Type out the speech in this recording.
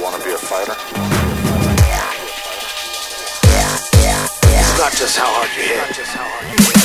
want to be a fighter? It's not just how hard you hit.